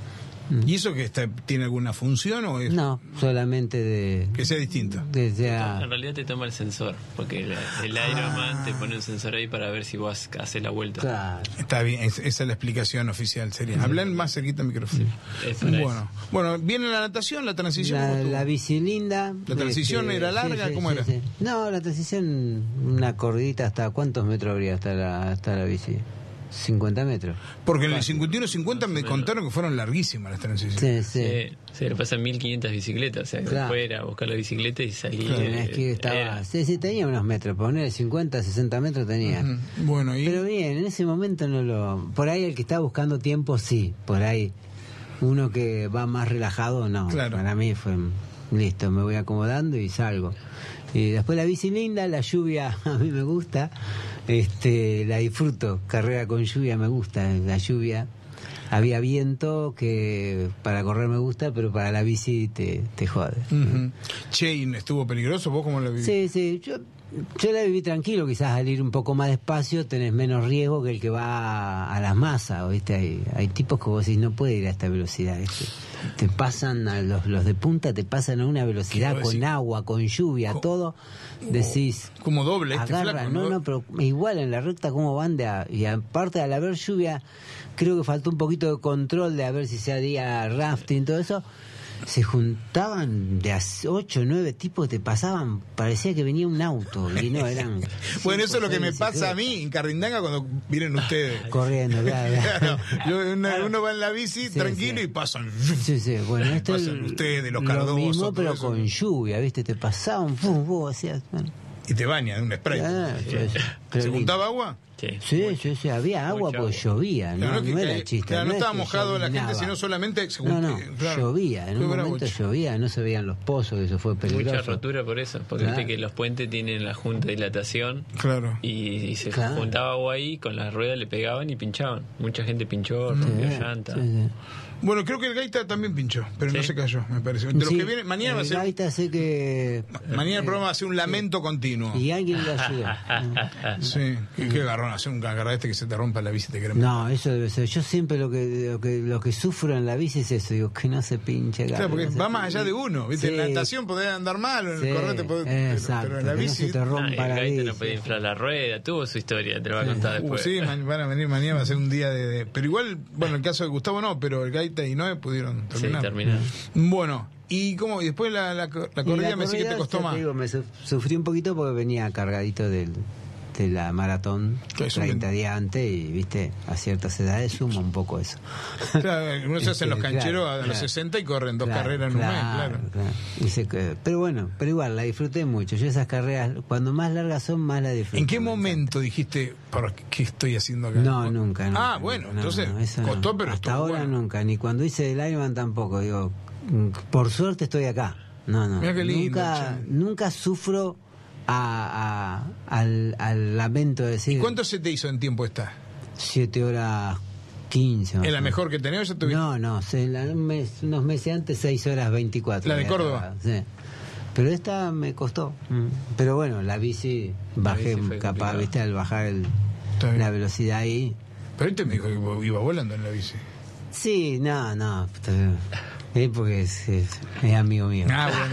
¿Y eso que está, tiene alguna función o es No, solamente de... que sea distinto? de sea- En realidad te toma el sensor, porque el, el Ironman te pone un sensor ahí para ver si vos haces la vuelta. Claro. Está bien, es- esa es la explicación oficial. Sería. Hablan más cerquita al micrófono. es para Bueno, bueno, viene la natación, la transición. La, ¿cómo estuvo? la bici linda. ¿La transición era larga? ¿Cómo era? No, la transición, una corridita, ¿hasta cuántos metros habría hasta la, hasta la bici? cincuenta metros. Porque en el cincuenta y uno cincuenta me contaron que fueron larguísimas las transiciones. Sí, sí. Sí, sí, le pasan mil quinientas bicicletas, o sea, que Claro. fuera a buscar la bicicleta y salir. Claro. Tenés que ir, estaba, Era- sí, sí, tenía unos metros, poner cincuenta, sesenta metros tenía. Ujú. Bueno, y Pero bien, en ese momento no lo... Por ahí el que está buscando tiempo, sí. Por ahí uno que va más relajado, no. Claro. Para mí fue, listo, me voy acomodando y salgo. Y después la bici linda, la lluvia a mí me gusta, este, la disfruto. Carrera con lluvia me gusta, la lluvia. Había viento que para correr me gusta, pero para la bici te, te jode. Ujú. Che, ¿y estuvo peligroso? ¿Vos cómo lo viviste? Sí, sí, yo, yo la viví tranquilo, quizás al ir un poco más despacio tenés menos riesgo que el que va a, a las masas, ¿viste? Hay, hay tipos que vos decís, no puede ir a esta velocidad, ¿viste? Te pasan, a los, los de punta te pasan a una velocidad Quiero con decir- agua, con lluvia, Co- todo, decís... Como doble este Agarra, flaco, no, no, pero igual en la recta cómo van de a- y aparte al haber lluvia, creo que faltó un poquito de control de a ver si se haría rafting, todo eso. Se juntaban de a ocho o nueve tipos, te pasaban, parecía que venía un auto y no eran. Bueno, eso es lo que me cinco, seis pasa a mí en Carrindanga cuando vienen ustedes. Corriendo, claro. Claro, yo- uno, uno va en la bici Sí, tranquilo sí. y pasan. Sí, sí, bueno, esto es Pasan ustedes, los lo Cardoso, mismo, todo pero eso. con lluvia, ¿viste? Te pasaban, pum, vos hacías. Bueno, Y te bañan de un spray. ah, sí, sí. Pero ¿Se lindo. juntaba agua? Sí. Sí, sí, sí, había agua Mucha porque agua. llovía, no, Claro, no, que- era que- chiste. claro, no es estaba que mojado la gente, llovinaba. sino solamente se No, no, juntaba- claro. llovía, en Qué un bravo, momento che. llovía, no se veían los pozos, eso fue peligroso. Mucha rotura por eso, porque Claro. viste que los puentes tienen la junta de dilatación Claro. y, y se Claro. juntaba agua ahí, con las ruedas le pegaban y pinchaban. Mucha gente pinchó, Sí, rompió sí, llanta. sí. Bueno, creo que el Gaita también pinchó, pero no Sí. se cayó, me parece. De los Sí, que vienen, mañana va a el ser. Gaita sé que... Mañana el programa va a ser un lamento continuo. Y alguien lo ayudó. Sí, qué, qué garrón, hacer un agarrar este que se te rompa la bici te queremos. No, eso debe ser. Yo siempre lo que, lo que lo que sufro en la bici es eso, digo, que no se pinche. Claro, porque va más allá de uno, ¿viste? En la Sí. natación podés andar mal, en Sí, el correr te podés. pero- exacto, pero en la que no bici. se te Ah, rompa el la gaita bici. no podía inflar la rueda, tuvo su historia, te lo va a contar Uh, después. sí, ma- van a venir mañana, va a ser un día de, de- Pero igual, bueno, el caso de Gustavo no, pero el Gaita y Noé pudieron Sí, terminar. terminar. Bueno, y cómo y después la, la, co- la Y corrida la me sigue que te corrida, costó ya más. te digo, me su- sufrí un poquito porque venía cargadito del, de la maratón Que es un treinta ven- días antes y, viste, a ciertas edades suma un poco eso. Claro, algunos se hacen los Este, cancheros claro, a los claro. sesenta y corren dos Claro, carreras en un mes, claro. claro. Y se que- pero bueno, pero igual la disfruté mucho. Yo esas carreras, cuando más largas son, más las disfruto. ¿En qué me momento dijiste, ¿por qué estoy haciendo acá? No, nunca, nunca. Ah, bueno, nunca, no, entonces no, eso no. costó, pero hasta estuvo ahora bueno. nunca, ni cuando hice el Ironman tampoco. Digo, mm, por suerte estoy acá. No, no. Mirá qué lindo, nunca, che. nunca sufro a, a- al, al lamento de decir. ¿Y cuánto se te hizo en tiempo esta? Siete horas quince. más ¿Es o la menos. mejor que tenés o ya tuviste? No, no, se- la- un mes- unos meses antes, seis horas veinticuatro. ¿La de había Córdoba? acabado, sí. Pero esta me costó. Mm. Pero bueno, la bici, bajé bici fue capaz, complicado. viste, al bajar el- Está bien. la velocidad ahí. Pero este me dijo que iba volando en la bici. Sí, no, no. Es porque es, es- es amigo mío.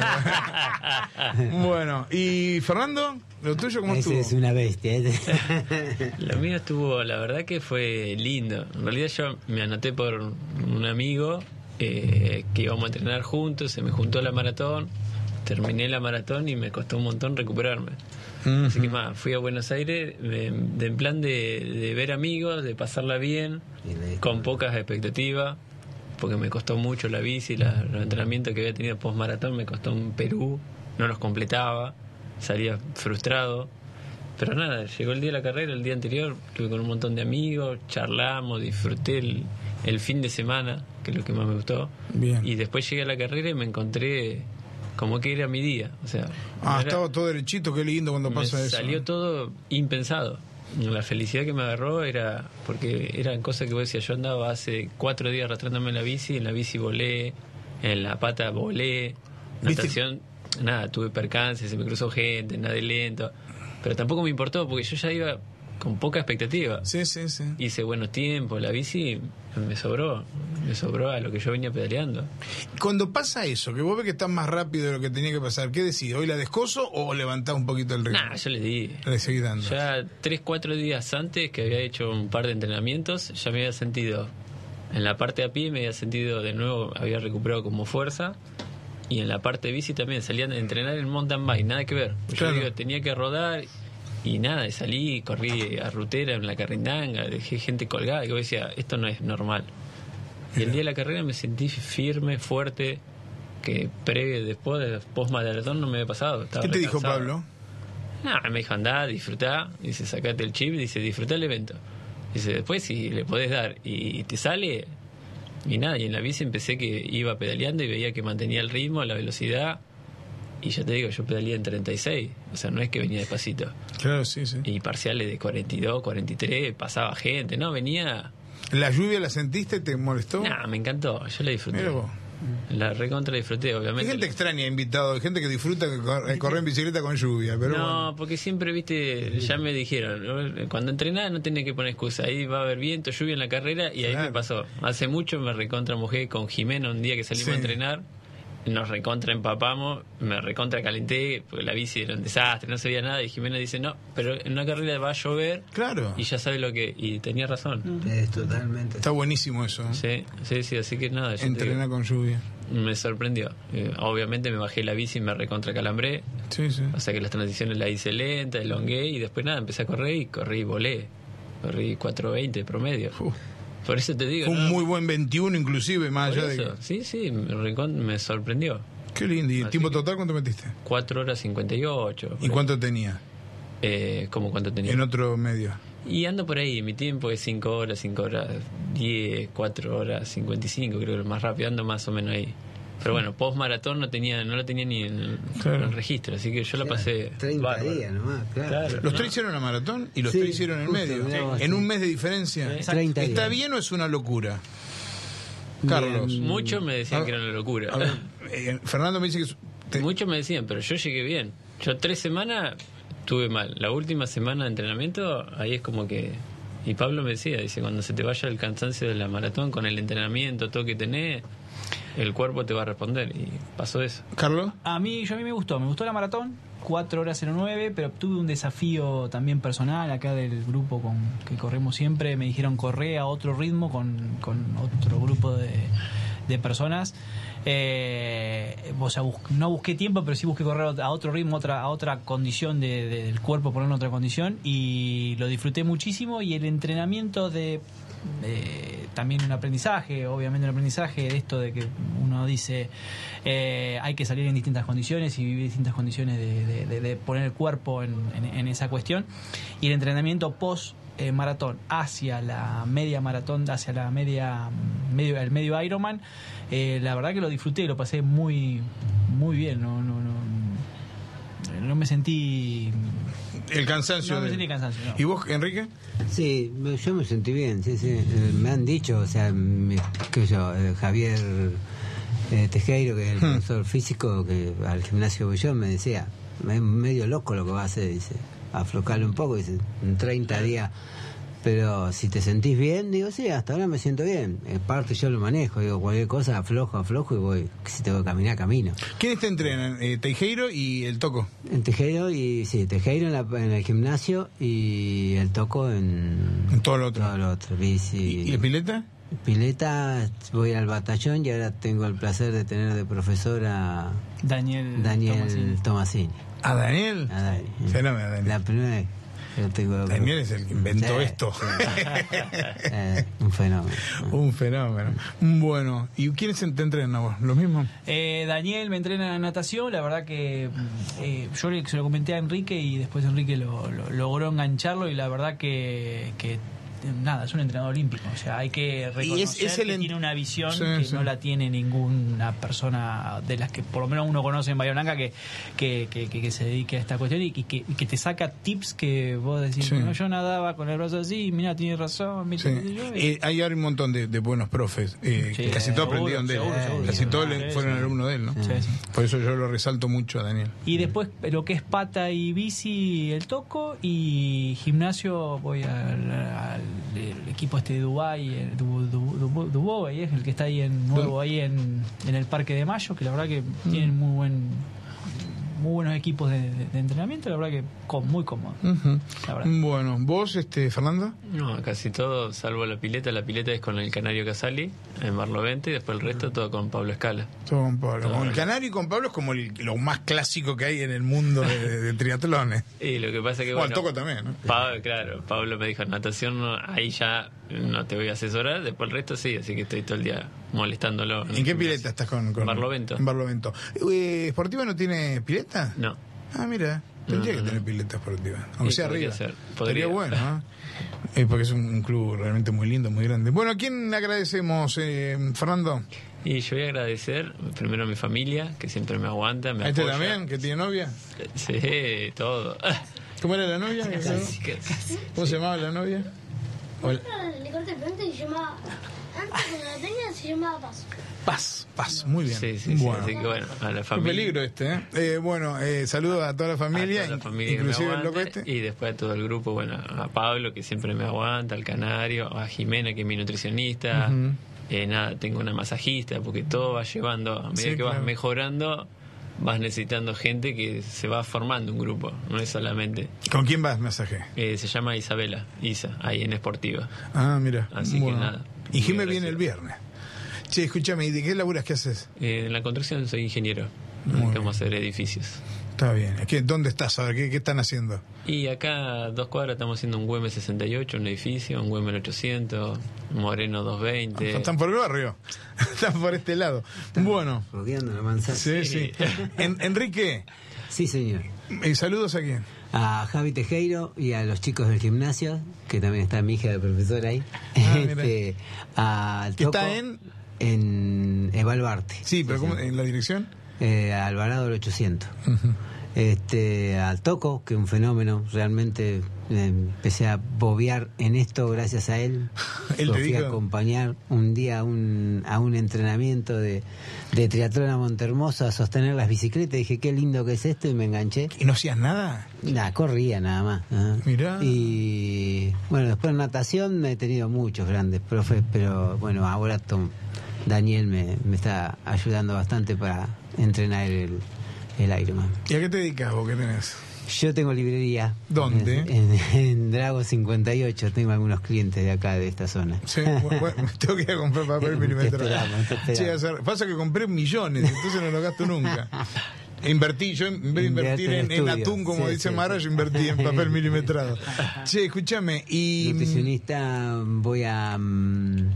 Ah, bueno. Bueno, ¿y Fernando? ¿Lo tuyo cómo Ese estuvo? es una bestia. ese. Lo mío estuvo, la verdad que fue lindo. En realidad yo me anoté por un amigo eh, que íbamos a entrenar juntos, se me juntó la maratón, terminé la maratón y me costó un montón recuperarme. Así que más, fui a Buenos Aires de, de- en plan de, de ver amigos, de pasarla bien, con pocas expectativas, porque me costó mucho la bici, la, los entrenamientos que había tenido post maratón me costó en Perú, no los completaba, salía frustrado. Pero nada, llegó el día de la carrera, el día anterior estuve con un montón de amigos, charlamos, disfruté el, el fin de semana, que es lo que más me gustó. Bien. Y después llegué a la carrera y me encontré como que era mi día. O sea, Ah, era- estaba todo derechito, qué lindo cuando me pasa eso. salió todo impensado. La felicidad que me agarró era porque eran cosas que vos decías, yo andaba hace cuatro días arrastrándome en la bici, en la bici volé, en la pata volé, ¿Viste? natación, nada, tuve percances, se me cruzó gente, nadé lento, pero tampoco me importó porque yo ya iba con poca expectativa. Sí, sí, sí. Hice buenos tiempos, la bici me sobró, me sobró a lo que yo venía pedaleando. Cuando pasa eso, que vos ves que estás más rápido de lo que tenía que pasar, ¿qué decís? ¿Hoy la descoso o levantás un poquito el ritmo? Nah, yo le di. Le seguí dando. Ya tres, cuatro días antes que había hecho un par de entrenamientos, ya me había sentido, en la parte de a pie me había sentido de nuevo, había recuperado como fuerza, y en la parte de bici también, salían a entrenar en mountain bike, nada que ver. Yo Claro. digo, tenía que rodar, y nada, y salí, corrí a rutera en la carrindanga, dejé gente colgada, y yo decía, esto no es normal. Y el día de la carrera me sentí firme, fuerte, que previo, después, post maratón no me había pasado. Estaba ¿Qué te dijo recansado. Pablo? Nah, me dijo, andá, disfrutá, dice, sacate el chip, dice, disfrutá el evento. Dice, después si le podés dar y te sale, y nada, y en la bici empecé que iba pedaleando y veía que mantenía el ritmo, la velocidad, y ya te digo, yo pedaleé en treinta y seis, o sea, no es que venía despacito. Claro, sí, sí. Y parciales de cuarenta y dos, cuarenta y tres, pasaba gente, no, venía... ¿La lluvia la sentiste? ¿Te molestó? Nah, me encantó, yo la disfruté. Mira vos. La recontra disfruté, Hay obviamente. gente extraña invitado, hay gente que disfruta que cor- correr en bicicleta con lluvia, pero no, bueno. porque siempre, viste, ya me dijeron, ¿no? Cuando entrenás no tenés que poner excusa, ahí va a haber viento, lluvia en la carrera, y ahí Claro. me pasó. Hace mucho me recontra mojé con Jimena un día que salimos Sí. a entrenar, nos recontra empapamos, me recontra calenté, porque la bici era un desastre, no se veía nada, y Jimena dice, no, pero en una carrera va a llover, Claro. y ya sabes lo que... Y tenía razón. Es totalmente. Está buenísimo eso. ¿eh? Sí, sí, sí, así que nada, yo te Entrenar digo, con lluvia. me sorprendió. Eh, obviamente me bajé la bici y me recontra calambré. Sí, sí. O sea que las transiciones las hice lenta, elongué y después nada, empecé a correr y corrí y volé. Corrí cuatro veinte promedio. Uf. Por eso te digo. Fue un ¿no? muy buen veintiuno inclusive, más Por allá de eso. que... Sí, sí, me, recon- me sorprendió. Qué lindo. ¿Y el Así tiempo que- total cuánto metiste? cuatro horas cincuenta y ocho. ¿Y cuánto tenía? Eh, ¿Cómo cuánto tenía? En otro medio. Y ando por ahí, mi tiempo es cinco horas, cinco horas diez, cuatro horas cincuenta y cinco, creo que lo más rápido, ando más o menos ahí. Pero bueno, post maratón no tenía, no lo tenía ni en el, Claro. en el registro, así que yo la pasé treinta bárbaro. días nomás, claro. Claro. Los No. tres hicieron la maratón y los Sí, tres hicieron en justo, medio. mirá vos, En sí. un mes de diferencia. Exacto. treinta ¿Está días. bien o es una locura? Carlos. Muchos me decían A- que era una locura. A ver, eh, Fernando me dice que... es- te- Muchos me decían, pero yo llegué bien. Yo tres semanas estuve mal. La última semana de entrenamiento, ahí es como que... Y Pablo me decía, dice, cuando se te vaya el cansancio de la maratón, con el entrenamiento, todo que tenés, el cuerpo te va a responder. Y pasó eso. Carlos. A mí, yo a mí me gustó, me gustó la maratón, cuatro horas cero nueve, pero tuve un desafío también personal acá del grupo con que corremos siempre. Me dijeron correr a otro ritmo con, con otro grupo de, de personas. Eh, o sea, bus- no busqué tiempo, pero sí busqué correr a otro ritmo, otra, a otra condición de, de- del cuerpo, ponerlo en otra condición, y lo disfruté muchísimo. Y el entrenamiento de eh, también un aprendizaje, obviamente un aprendizaje de esto de que uno dice eh, hay que salir en distintas condiciones y vivir distintas condiciones de, de- de- de poner el cuerpo en, en- en esa cuestión, y el entrenamiento post eh, maratón hacia la media maratón, hacia la media medio el medio Ironman, eh, la verdad que lo disfruté, lo pasé muy muy bien, no no no, no me sentí El cansancio. no me de- sentí cansancio, no. ¿Y vos, Enrique? Sí, yo me sentí bien, sí, sí. Eh, Me han dicho, o sea, me- qué sé yo, eh, Javier eh, Tejero, que es el profesor físico, que al gimnasio voy yo, me decía, es medio loco lo que va a hacer, dice, aflocarle un poco, dice, en treinta días. Pero si te sentís bien, digo, sí, hasta ahora me siento bien. En parte yo lo manejo, digo, cualquier cosa aflojo, aflojo y voy. Si tengo que caminar, camino. ¿Quiénes te entrenan? Eh, Teijeiro y el Toco. En Tejero y sí, Tejero en, la, en el gimnasio y el Toco en, En todo lo otro. todo lo otro, bici. ¿Y, y el Pileta? Pileta, voy al batallón y ahora tengo el placer de tener de profesora Daniel Daniel Tomasini. Tomasini. ¿A Daniel? A Dani. Fenómeno, Daniel. La primera vez que lo tengo. Daniel es el que inventó Sí, esto. sí. Eh, un fenómeno. Un fenómeno. Bueno, ¿y quiénes te entrenan a vos? ¿Los mismos? Eh, Daniel me entrena en natación, la verdad que eh, yo le- se lo comenté a Enrique y después Enrique lo, lo- logró engancharlo, y la verdad que, que nada, es un entrenador olímpico. O sea, hay que reconocer es, es que el ent- tiene una visión sí, que sí. no la tiene ninguna persona de las que por lo menos uno conoce en Bahía Blanca que, que, que, que, que se dedique a esta cuestión y que, que, y que te saca tips que vos decís, Sí. no, yo nadaba con el brazo así, mira, tiene razón. Sí. Eh, hay ahora un montón de, de buenos profes, eh, Sí, que casi todos seguro, aprendieron de él, seguro, seguro. casi todos Sí, le- sí, fueron sí. alumnos de él, ¿no? Sí, sí. Por eso yo lo resalto mucho a Daniel. Y después lo que es pata y bici, el toco, y gimnasio voy al, al- el equipo este de Dubái, el Du- Du- Du- Dubái, es el que está ahí en nuevo ahí en, en el Parque de Mayo, que la verdad que tienen muy buen muy buenos equipos de, de- de entrenamiento, la verdad que con, muy cómodo. Ujú. La verdad. Bueno, vos, este Fernando. No, casi todo, salvo la pileta. La pileta es con el Canario Casali en Barlovento y después el resto todo con Pablo Escala. Todo con Pablo. Todo Con el bien. Canario y con Pablo es como el- lo más clásico que hay en el mundo de, de- de triatlones. Y lo que pasa es que, Bueno, bueno, toco también, ¿no? Pablo, claro, Pablo me dijo, natación no, ahí ya no te voy a asesorar, después el resto sí, así que estoy todo el día molestándolo. ¿En qué pileta estás con, con Barlovento. En Barlovento. Eh, ¿Esportiva no tiene pileta? No. Ah, mira, tendría No, que no, tener no. pileta esportiva. Aunque Sí, sea podría arriba. ser, Estaría podría. bueno, ¿no? Eh, porque es un, un club realmente muy lindo, muy grande. Bueno, ¿a quién le agradecemos, eh, Fernando? Y yo voy a agradecer primero a mi familia, que siempre me aguanta, me ¿A este apoya. también, que tiene novia? Sí, todo. ¿Cómo era la novia? Casi, casi. ¿Cómo se llamaba la novia? Hola. Le corté el frente y se llamaba. Antes cuando la tenía se llamaba Paz. Paz, paz, muy bien. Sí, sí, sí, bueno. así que bueno, a la Qué familia. peligro este, ¿eh? Eh, bueno, eh, saludos a toda la A familia, toda la familia que inclusive me el loco aguante, este. y después a todo el grupo, bueno, a Pablo que siempre me aguanta, al Canario, a Jimena que es mi nutricionista, Ujú. eh, nada, tengo una masajista, porque todo va llevando, a medida Sí, que vas claro. mejorando, vas necesitando gente que se va formando un grupo, no es solamente. ¿Con quién vas masaje? Eh, se llama Isabela, Isa, ahí en Esportiva. Ah, mira. Así que nada, Y Jimé muy viene el agradecido. viernes. Che, escúchame, ¿y de qué laburas que haces? Eh, en la construcción soy ingeniero, Muy nos bien. dedicamos a hacer edificios. Está bien. ¿Qué, ¿Dónde estás ahora? ¿Qué, ¿Qué están haciendo? Y acá a dos cuadras estamos haciendo un W M sesenta y ocho, un edificio, un W M ochocientos, Moreno doscientos veinte. Están por el barrio. Están por este lado. Bueno. Rodeando la manzana. Sí, sí. En- Enrique, Sí, señor. eh, saludos a quién. A Javi Tejero y a los chicos del gimnasio, que también está mi hija de profesora ahí. Ah, mira. Este, al ¿Que Toco, está en? En Evaluarte. Sí, pero ¿cómo, ¿en la dirección? Eh, Alvarado del ochocientos. Ujú. Este, al Toco, que es un fenómeno, realmente eh, empecé a bobear en esto gracias a él. Él Lo te fui a dijo. acompañar un día a un, a un entrenamiento de, de triatlón a Montehermoso a sostener las bicicletas. Dije, qué lindo que es esto, y me enganché. ¿Y no hacías nada? Nada, corría nada más. Ajá. Mirá. Y bueno, después en natación he tenido muchos grandes profes, pero bueno, ahora Tom, Daniel me, me está ayudando bastante para entrenar el, el Ironman. ¿Y a qué te dedicas vos? ¿Qué tenés? Yo tengo librería. ¿Dónde? En, en Drago cincuenta y ocho. Tengo algunos clientes de acá, de esta zona. Sí, bueno, bueno, tengo que ir a comprar papel Te milimetrado. esperamos, te esperamos. Che, hacer- pasa que compré millones, entonces no lo gasto nunca. Invertí, yo en vez de Invierte invertir en en, en estudios. atún, como Sí, dice sí, Mara, sí. yo invertí en papel milimetrado. Che, escúchame, y... Nutricionista, voy a. mm,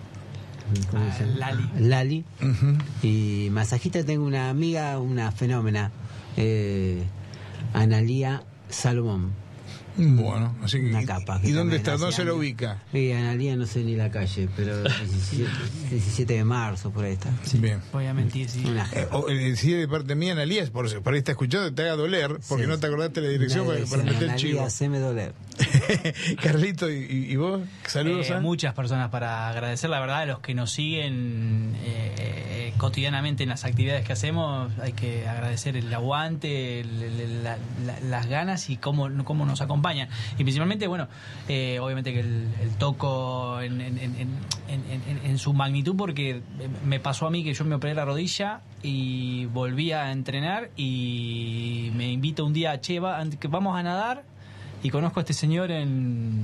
¿Cómo Ah, se llama? Lali. Lali. Ujú. Y masajista, tengo una amiga, una fenómena, eh, Analía Salomón. Bueno, así que... Una capa. que ¿Y dónde también está? hace ¿Dónde se lo años. ubica? Sí, Analía no sé ni la calle, pero diecisiete, diecisiete de marzo, por ahí está. Bien. Voy a mentir, sí. Una Eh, o, eh, si de parte mía, Analías, por, por ahí está escuchando, te haga doler, porque Sí. no te acordaste la dirección La para, para dirección, meter el Analía, chivo. haceme doler. Carlito, ¿y, y vos? Saludos Eh, a... muchas personas para agradecer, la verdad, a los que nos siguen eh, eh, cotidianamente en las actividades que hacemos. Hay que agradecer el aguante, el- el- la- la- las ganas y cómo, cómo nos acompañan. Y principalmente, bueno, eh, obviamente que el, el toco en, en- en- en- en- en- en su magnitud, porque me pasó a mí que yo me operé la rodilla y volví a entrenar y me invita un día, che, va, que vamos a nadar, y conozco a este señor en...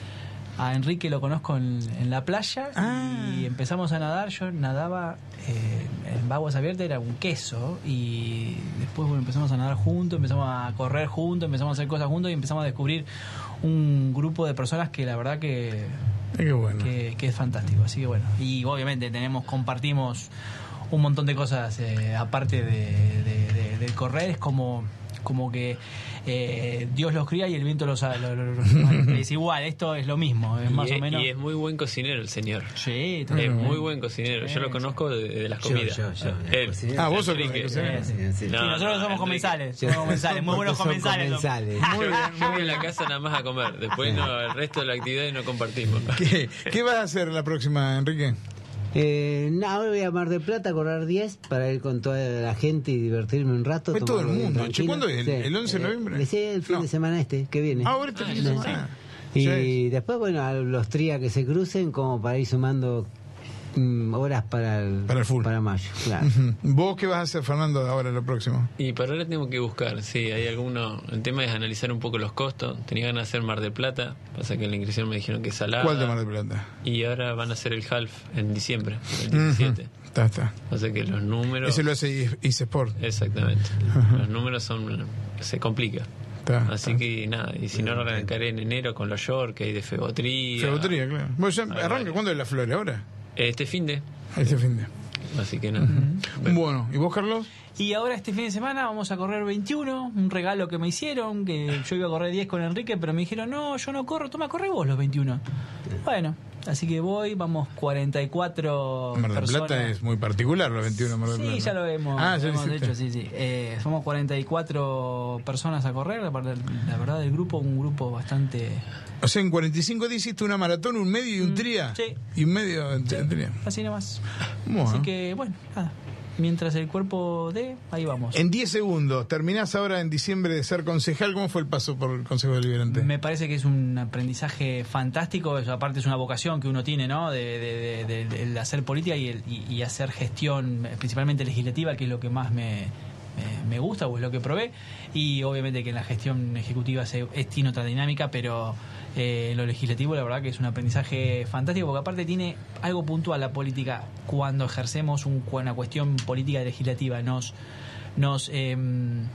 A Enrique lo conozco en, en la playa Ah. y empezamos a nadar. Yo nadaba eh, en aguas abiertas, era un queso, y después bueno, empezamos a nadar juntos, empezamos a correr juntos, empezamos a hacer cosas juntos y empezamos a descubrir un grupo de personas que la verdad que, Eh, qué bueno. que, que es fantástico. Así que bueno, y obviamente tenemos compartimos un montón de cosas eh, aparte de, de- de- del correr. Es como como que eh, Dios los cría y el viento los... Lo, lo, lo, es igual, esto es lo mismo, es más y, o menos... Y es muy buen cocinero el señor. Sí, Es también. muy buen cocinero. Yo lo conozco de, de las Yo, comidas. yo, yo, Él. cocinero. Ah, vos sos Enrique. cocinero. Sí, sí. Sí, No, Sí, nosotros no, somos Enrique. comensales, Yo- somos comensales, muy buenos Son comensales. comensales. Muy bien, Yo muy voy a bien. la casa nada más a comer. Después no, el resto de la actividad no compartimos. ¿Qué, ¿Qué vas a hacer la próxima, Enrique? Eh, no, ahora voy a Mar del Plata a correr diez para ir con toda la gente y divertirme un rato. Fue todo el tomarlo bien mundo. tranquilo. Che, ¿cuándo es? ¿El- el once de noviembre? Eh, sí, el fin No. de semana este, que viene. Ah, ahora este fin de Sí. semana. Y Sí. después, bueno, a los trías que se crucen, como para ir sumando mm, horas para el, Para el full. para mayo, claro. Ujú. ¿Vos qué vas a hacer, Fernando, ahora lo próximo? Y para ahora tengo que buscar, sí, hay alguno. El tema es analizar un poco los costos. Tenía ganas de hacer Mar del Plata, pasa que en la inscripción me dijeron que es salada. ¿Cuál de Mar del Plata? Y ahora van a hacer el half en diciembre, el diecisiete. Ujú. Está, está. O sea que los números. Ese lo hace eSport. Exactamente. Los números son. Se complica. Está, Así está. que nada, y si no, arrancaré en enero con los short que hay de Febotría. Febotría, claro. Bueno, ya Hay arranca. varios. ¿Cuándo es la flor ahora? Este fin de. Este fin de. Así que nada. Bueno, ¿y vos, Carlos? Y ahora este fin de semana vamos a correr veintiuno, un regalo que me hicieron, que yo iba a correr diez con Enrique, pero me dijeron, no, yo no corro, toma, corre vos los veintiuno. Bueno, así que voy, vamos cuarenta y cuatro Mar del personas. Plata es muy particular, los veintiuno de Mar del Plata. Sí, ya lo hemos, Ah, lo ya hemos lo hiciste. hecho, sí, sí. Eh, somos cuarenta y cuatro personas a correr, la, verdad- la verdad el grupo, un grupo bastante... O sea, en cuarenta y cinco días hiciste una maratón, un medio y un tría. sí. Y un medio en en tría. Así nomás. Bueno. Así que, bueno, nada. Mientras el cuerpo dé, ahí vamos. En diez segundos, terminás ahora en diciembre de ser concejal. ¿Cómo fue el paso por el Consejo Deliberante? Me parece que es un aprendizaje fantástico, eso, aparte es una vocación que uno tiene, ¿no? De, de- de- de- de hacer política y, el- y- y hacer gestión, principalmente legislativa, que es lo que más me, me, me gusta o es lo que probé. Y obviamente que en la gestión ejecutiva se, es, tiene otra dinámica, pero eh, en lo legislativo la verdad que es un aprendizaje fantástico, porque aparte tiene algo puntual la política. Cuando ejercemos un- una cuestión política legislativa nos... nos em,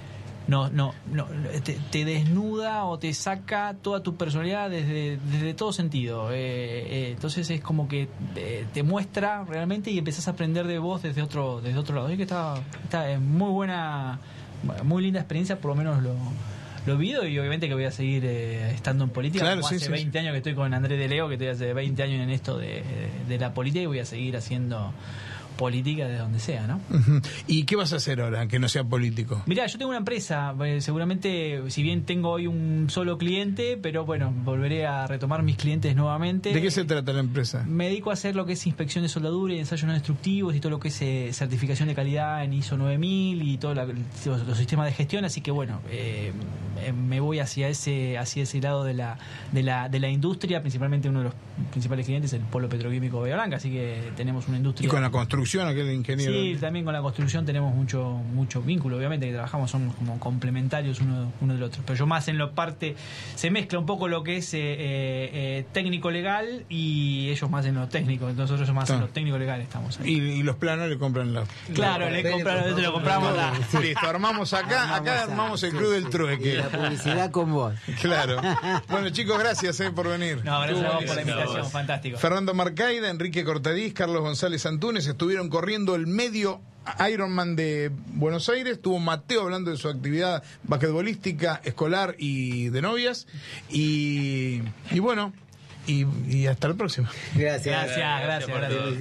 no, no, no te, te desnuda o te saca toda tu personalidad desde, desde todo sentido. Eh, eh, entonces es como que eh, te muestra realmente y empezás a aprender de vos desde otro, desde otro lado. Así que está, está es muy buena, muy linda experiencia, por lo menos lo, lo vivido, y obviamente que voy a seguir eh, estando en política. Claro, Como sí, hace sí, veinte sí. años que estoy con Andrés de Leo, que estoy hace veinte años en esto de, de la política, y voy a seguir haciendo política de donde sea, ¿no? Ujú. ¿Y qué vas a hacer ahora, que no sea político? Mirá, yo tengo una empresa, eh, seguramente, si bien tengo hoy un solo cliente, pero bueno, volveré a retomar mis clientes nuevamente. ¿De qué se trata la empresa? Me dedico a hacer lo que es inspección de soldadura y ensayos no destructivos y todo lo que es eh, certificación de calidad en I S O nueve mil y todos los, los sistemas de gestión, así que bueno, eh, eh, me voy hacia ese hacia ese lado de la, de la de la industria, principalmente uno de los principales clientes, el Polo Petroquímico Bahía Blanca, así que tenemos una industria... ¿Y con la construcción, aquel ingeniero? Sí, también con la construcción tenemos mucho mucho vínculo, obviamente que trabajamos, somos como complementarios uno, uno del otro, pero yo más en la parte, se mezcla un poco lo que es eh, eh, eh, técnico legal y ellos más en lo técnico, entonces nosotros más Ah. en lo técnico legal estamos ahí. Y, y los planos le compran los... Claro, le compraron, te lo compramos la... Listo, armamos acá, acá armamos el club del Y trueque. la publicidad con vos. Claro. Bueno, chicos, gracias eh, por venir. No, gracias a vos por la buenísimo. invitación, fantástico. Fernando Marcaida, Enrique Cortadís, Carlos González Antunes estuvieron corriendo el medio Ironman de Buenos Aires. Estuvo Mateo hablando de su actividad basquetbolística, escolar y de novias. Y, y bueno, y, y hasta la próxima. Gracias. Gracias, gracias, por gracias. todo.